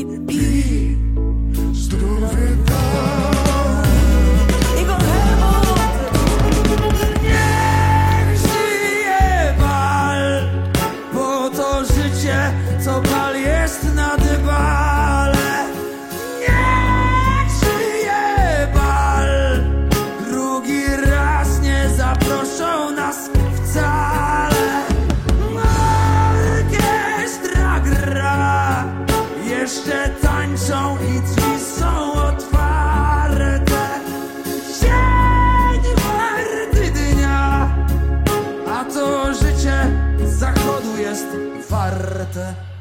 Pij zdrowy dom. Niech żyje bal, bo to życie, co bal jest na dybale. Niech żyje bal, drugi raz nie zaproszą nas wcale. Orkiestra gra, jeszcze tańczą i drzwi są otwarte. Dzień warty dnia, a to życie zachodu jest warte.